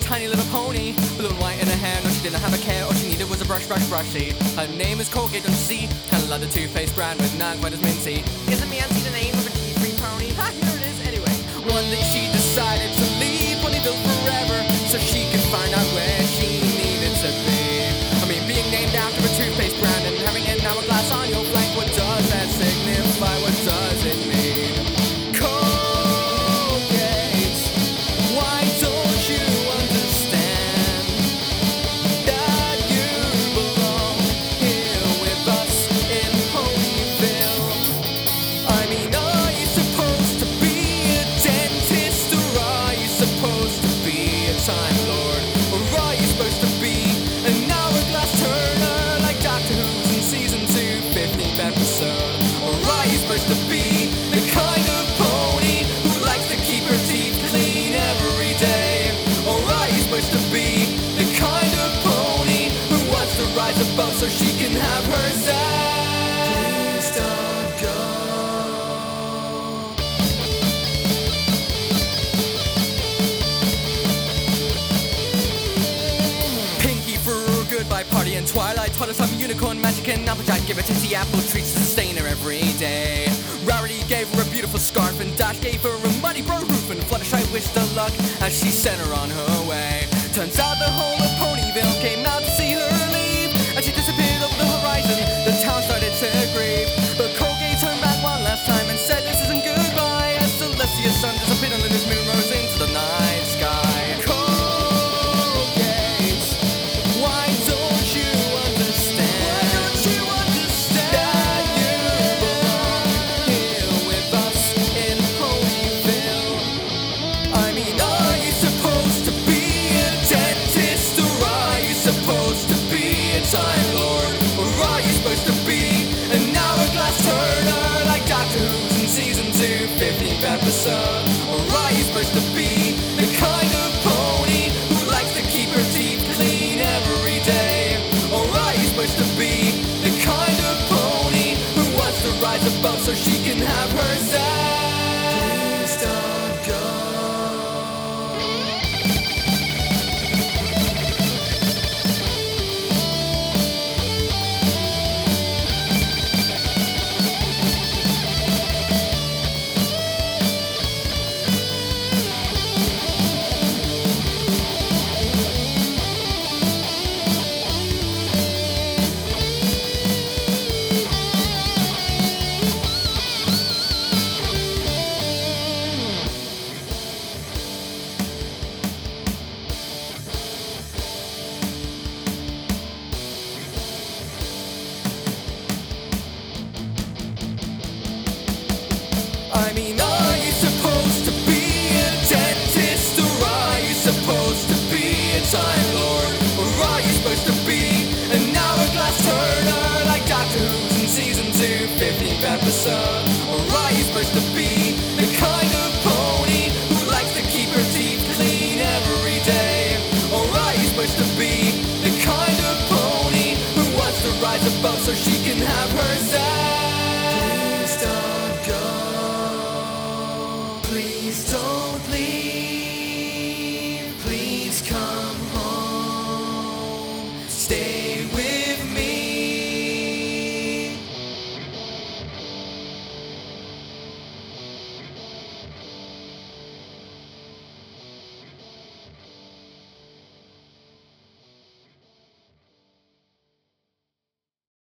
tiny little pony, blue and white in her hair. No, she didn't have a care, all she needed was a brushy. Her name is Colgate, don't you see? Kinda like the toothpaste brand, but not quite as minty. Isn't Nancy the name of a tea-free pony? Ha, here it is anyway. One day she decided to leave Ponyville forever, so she could find out where she needed to be. I mean, being named after a toothpaste brand and having an hourglass on your flank, what does that signify? What does it mean? Colgate, why don't you understand that you belong here with us in Ponyville? I mean, are you supposed to be a dentist, or are you supposed to be a Time Lord? Or are you supposed to be an hourglass turner like Doctor Who's in season 2, 15th episode? Or are you supposed to be the kind of pony who likes to keep her teeth clean every day? Or are you supposed to be the kind of pony who wants to rise above so she can have her say? Please don't go. Pinky for a goodbye party and Twilight taught us some unicorn magic and Applejack gave her tasty apple treats to sustain her every day. Rarity gave her a beautiful scarf and Dash gave her a muddy brown roof, and Fluttershy wished her luck as she sent her on her way. Turns out the whole of Ponyville came out to see her leave, and she disappeared over the horizon. The town started to grieve, but Colgate turned back one last time and said this isn't goodbye, as Celestia's sun disappeared and Linda's moon rose into the night sky. Colgate, why don't you understand? That you belong here with us in Ponyville? I mean, are you supposed to be a dentist, or are you supposed to be a Time Lord? Or are you supposed to be an hourglass turner like Doctor Who's in season 2, 15th episode? Or are you supposed to be the kind of pony who likes to keep her teeth clean every day? Or are you supposed to be the kind of pony who wants to rise above so she can have her say? Please don't go. I mean, are you supposed to be a dentist, or are you supposed to be a Time Lord? Or are you supposed to be an hourglass turner like Doctor Who's in season 2, 15th episode? Or are you supposed to be the kind of pony who likes to keep her teeth clean every day? Or are you supposed to be the kind of pony who wants to rise above so she can have her say?